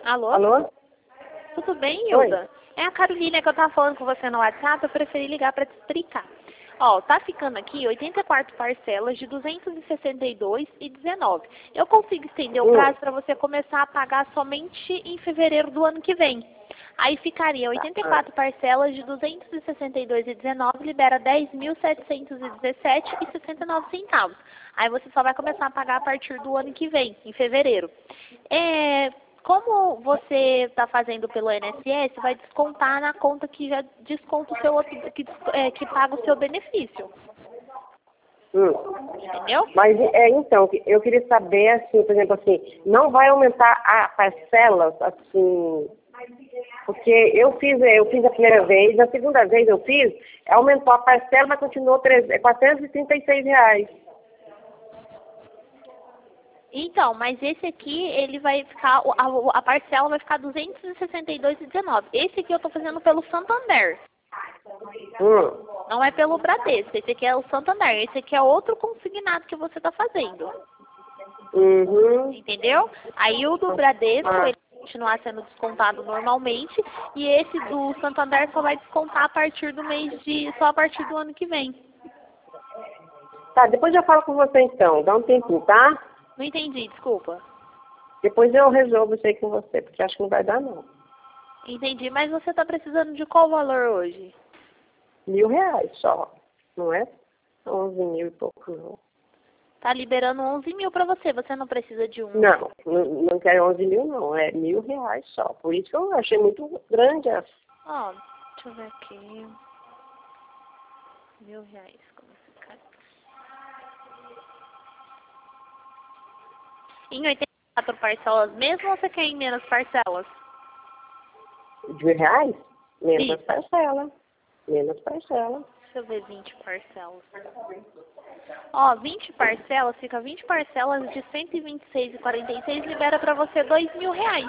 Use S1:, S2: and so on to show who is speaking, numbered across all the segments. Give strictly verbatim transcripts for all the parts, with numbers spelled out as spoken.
S1: Alô?
S2: Alô?
S1: Tudo bem,
S2: Oi.
S1: Hilda? É a Carolina que eu tava falando com você no WhatsApp, eu preferi ligar para te explicar. Ó, tá ficando aqui oitenta e quatro parcelas de duzentos e sessenta e dois reais e dezenove centavos. Eu consigo estender o
S2: Hum.
S1: prazo para você começar a pagar somente em fevereiro do ano que vem. Aí ficaria oitenta e quatro parcelas de duzentos e sessenta e dois reais e dezenove centavos, libera dez mil setecentos e dezessete reais e sessenta e nove centavos. Aí você só vai começar a pagar a partir do ano que vem, em fevereiro. É, como você está fazendo pelo I N S S, vai descontar na conta que já desconta o seu outro, que, é, que paga o seu benefício.
S2: Hum.
S1: Entendeu?
S2: Mas, é, então, eu queria saber, assim, por exemplo, assim, não vai aumentar a parcelas, assim, porque eu fiz, eu fiz a primeira vez, a segunda vez eu fiz, aumentou a parcela, mas continuou quatrocentos e trinta e seis reais.
S1: Então, mas esse aqui, ele vai ficar, a, a parcela vai ficar duzentos e sessenta e dois reais e dezenove centavos. Esse aqui eu estou fazendo pelo Santander.
S2: Hum.
S1: Não é pelo Bradesco, esse aqui é o Santander. Esse aqui é outro consignado que você está fazendo.
S2: Uhum.
S1: Entendeu? Aí o do Bradesco,
S2: Ah.
S1: ele vai continuar sendo descontado normalmente. E esse do Santander só vai descontar a partir do mês de... só a partir do ano que vem.
S2: Tá, depois eu falo com você então, dá um tempinho, tá?
S1: Não entendi, desculpa.
S2: Depois eu resolvo isso aí com você, porque acho que não vai dar não.
S1: Entendi, mas você está precisando de qual valor hoje?
S2: Mil reais só, não é? Onze mil e pouco, não.
S1: Tá liberando onze mil para você, você não precisa de um...
S2: Não, não, não quero onze mil não, é mil reais só. Por isso que eu achei muito grande essa.
S1: Ó, deixa eu ver aqui. Mil reais, como fica? Em oitenta e quatro parcelas mesmo ou você quer em menos parcelas?
S2: De mil reais? Menos
S1: Isso.
S2: parcela. Menos parcela.
S1: Deixa eu ver vinte parcelas. Ó, vinte parcelas, fica vinte parcelas de cento e vinte e seis reais e quarenta e seis, libera pra você dois mil reais.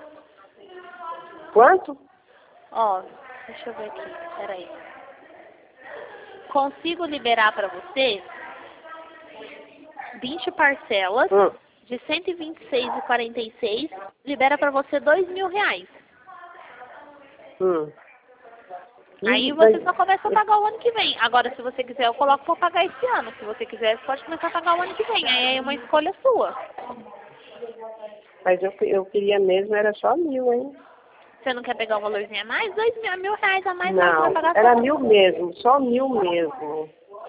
S2: Quanto?
S1: Ó, deixa eu ver aqui, peraí. Consigo liberar pra você vinte parcelas
S2: Hum.
S1: de cento e vinte e seis reais e quarenta e seis, libera pra você dois mil reais.
S2: Hum.
S1: Aí
S2: Ih,
S1: você
S2: vai-
S1: só começa a pagar o ano que vem. Agora, se você quiser, eu coloco pra pagar esse ano. Se você quiser, você pode começar a pagar o ano que vem. Aí é uma escolha sua.
S2: Mas eu, eu queria mesmo, era só mil, hein?
S1: Você não quer pegar um valorzinho a mais? Dois mil, mil reais a mais, aí você vai
S2: Não,
S1: pagar
S2: era
S1: só.
S2: mil mesmo, só mil mesmo.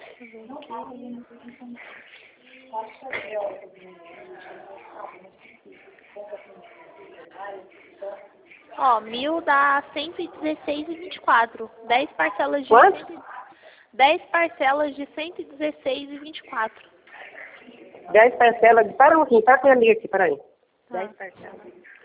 S1: Ó, mil dá cento e dezesseis reais e vinte e quatro. Dez parcelas de...
S2: Quanto?
S1: Dez parcelas de cento e dezesseis reais e vinte e quatro.
S2: Dez parcelas. Para um pouquinho, para com a minha amiga aqui, peraí.
S1: Tá.
S2: Dez parcelas.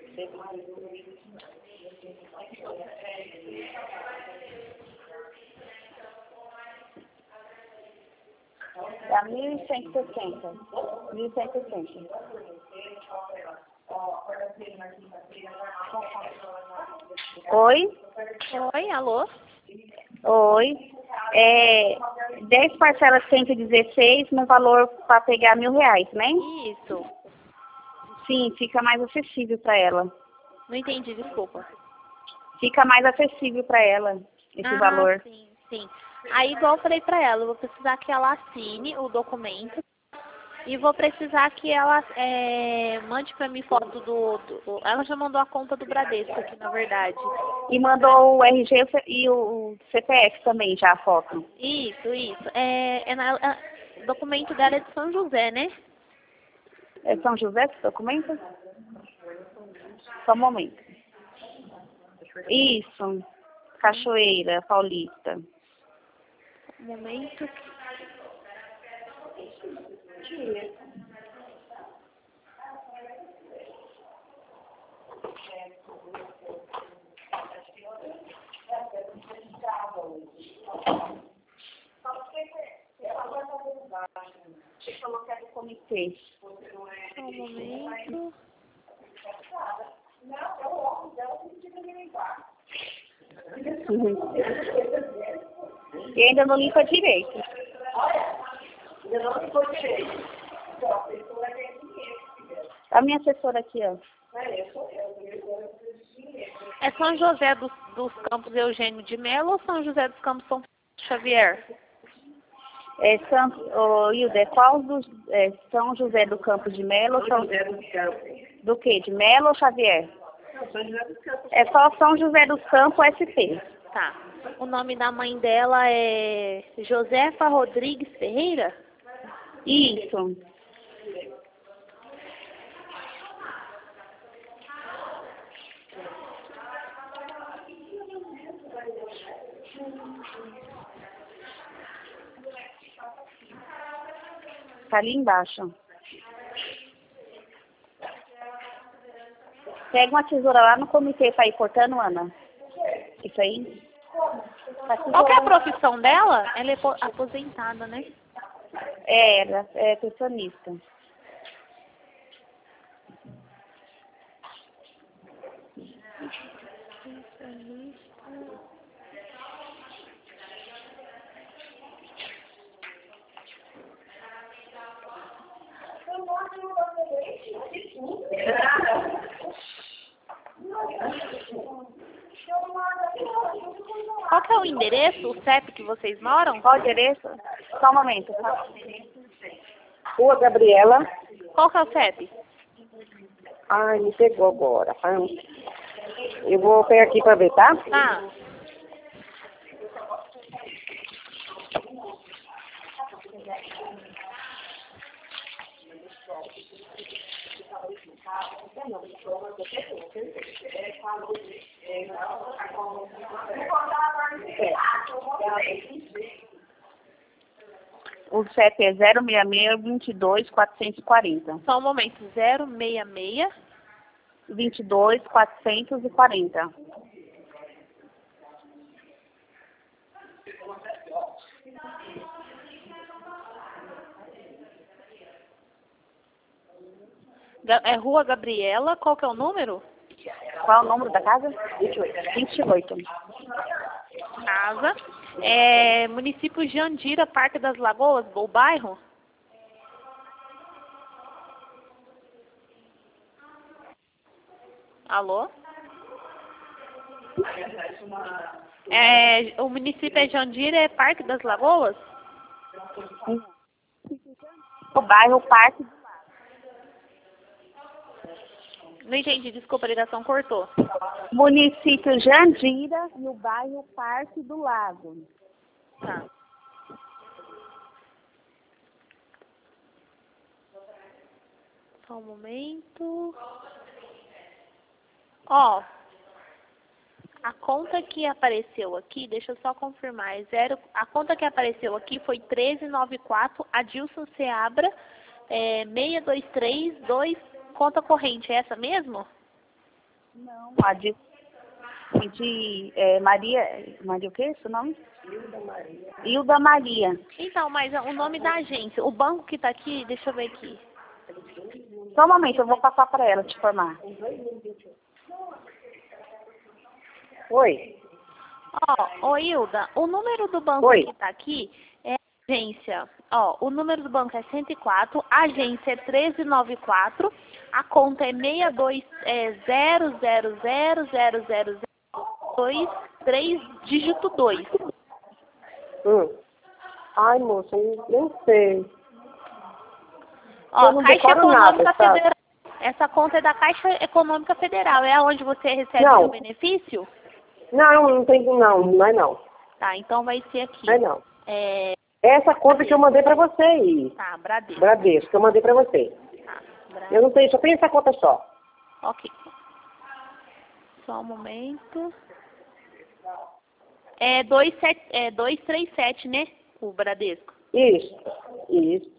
S2: Dá mil e cento e sessenta. Mil e cento e sessenta. Oi?
S1: Oi, alô?
S2: Oi. É, dez parcelas cento e dezesseis no valor para pegar mil reais, né?
S1: Isso.
S2: Sim, fica mais acessível para ela.
S1: Não entendi, desculpa.
S2: Fica mais acessível para ela esse
S1: Ah,
S2: valor.
S1: sim, sim. Aí, igual eu falei pra ela, eu vou precisar que ela assine o documento e vou precisar que ela é, mande pra mim foto do, do... Ela já mandou a conta do Bradesco aqui, na verdade.
S2: E mandou o R G e o C P F também, já a foto.
S1: Isso, isso. É, é na, é, o documento dela é de São José, né?
S2: É São José esse documento? Só um momento. Isso. Cachoeira Paulista.
S1: Um momento.
S2: Deixa eu colocar no comitê.
S1: Só um momento.
S2: E ainda não limpa direito. Ainda não limpou direito. A minha assessora aqui, ó.
S1: É São José dos, dos Campos Eugênio de Melo ou São José dos Campos São Xavier?
S3: É São, oh, Hilda, qual dos, é, São José do Campos de Melo ou São José dos Campos? Do quê? De Melo ou Xavier? Não, São José dos Campos. É só São José dos Campos S P.
S1: Tá. O nome da mãe dela é Josefa Rodrigues Ferreira?
S3: Isso. Tá ali embaixo. Pega uma tesoura lá no comitê pra ir cortando, Ana. Isso aí. Tá
S1: Qual que é a profissão dela? Ela é aposentada, né?
S3: É, ela é pensionista.
S1: Qual que é o endereço, o C E P que vocês moram?
S3: Qual o endereço? Só um momento, tá?
S2: Rua Gabriela.
S1: Qual que é o C E P?
S2: Ai, me pegou agora. Eu vou pegar aqui pra ver, tá?
S1: Ah.
S3: O C E P é zero seis seis, vinte e dois, quatrocentos e quarenta.
S1: Só um momento. zero seis seis.
S3: vinte e dois, quatrocentos e quarenta.
S1: É Rua Gabriela. Qual que é o número?
S3: Qual é o número da casa? vinte e oito. vinte e oito.
S1: Casa. É município Jandira, Parque das Lagoas, o bairro? Alô? É, o município é Jandira, é Parque das Lagoas?
S3: O bairro Parque.
S1: Não entendi, desculpa, a ligação cortou.
S3: Município Jandira e o bairro Parque do Lago.
S1: Tá. Só um momento. Ó, a conta que apareceu aqui, deixa eu só confirmar, é zero, a conta que apareceu aqui foi treze noventa e quatro, Adilson Seabra, é, seis dois três dois, conta corrente, é essa mesmo?
S3: Não, a de, de é, Maria, Maria o que, seu nome? Hilda Maria. Hilda Maria.
S1: Então, mas o nome da agência, o banco que tá aqui, deixa eu ver aqui.
S3: Só um momento, eu vou passar para ela te informar.
S2: Oi.
S1: Ó, ô Hilda, o número do banco
S2: Oi.
S1: que tá aqui é agência. Ó, o número do banco é cento e quatro, a agência é treze noventa e quatro, a conta é seis dois zero zero zero zero zero dois três dígito dois.
S2: Hum. Ai, moça, eu nem sei.
S1: Ó,
S2: Eu não
S1: Caixa
S2: decoro
S1: Econômica
S2: nada, sabe?
S1: Federal. Essa conta é da Caixa Econômica Federal. É onde você recebe
S2: Não.
S1: o benefício?
S2: Não, não tem, não, não é não.
S1: Tá, então vai ser aqui.
S2: Não é não.
S1: É...
S2: Essa conta que eu mandei pra você aí.
S1: Tá, Bradesco.
S2: Bradesco, que eu mandei pra você.
S1: Tá, Bra...
S2: Eu não tenho, só tem essa conta só.
S1: Ok. Só um momento. É, dois, sete, é dois três sete, né? O Bradesco.
S2: Isso, isso.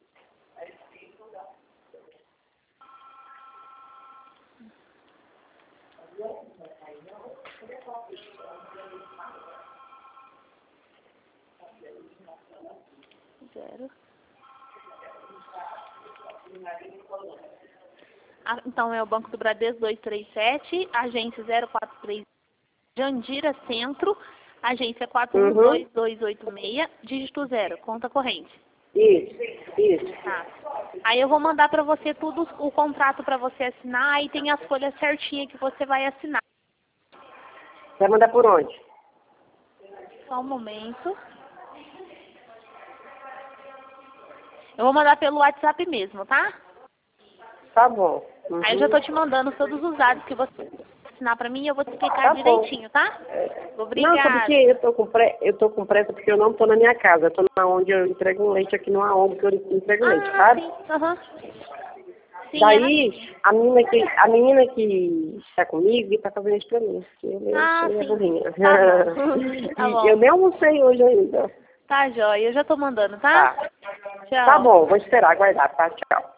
S1: Zero. Ah, então é o Banco do Bradesco dois três sete, agência zero quatro três, Jandira Centro, agência quatro um dois dois oito seis, dígito zero, conta corrente.
S2: Isso, isso.
S1: Tá. Aí eu vou mandar para você tudo, o contrato para você assinar, aí tem as folhas certinhas que você vai assinar.
S2: Vai mandar por onde?
S1: Só um momento. Eu vou mandar pelo WhatsApp mesmo, tá?
S2: Tá bom. Uhum.
S1: Aí eu já tô te mandando todos os dados que você ensinar pra mim e eu vou te explicar
S2: Tá
S1: direitinho, tá? Obrigada.
S2: Não, sabe por quê? Eu tô com pre... eu tô com pressa porque eu não tô na minha casa. Eu tô na onde eu entrego um leite, aqui no Aomb que eu entrego leite,
S1: Ah,
S2: sabe?
S1: sim, aham. Sim,
S2: Daí, a menina que a menina que está comigo está fazendo isso pra mim. Porque eu
S1: Ah,
S2: sou a
S1: sim.
S2: burrinha.
S1: Tá bom. Tá bom.
S2: Eu nem almocei hoje ainda.
S1: Tá, joia. Eu já tô mandando, tá?
S2: Tá.
S1: Tchau.
S2: Tá bom, vou esperar, aguardar, tá? Tchau.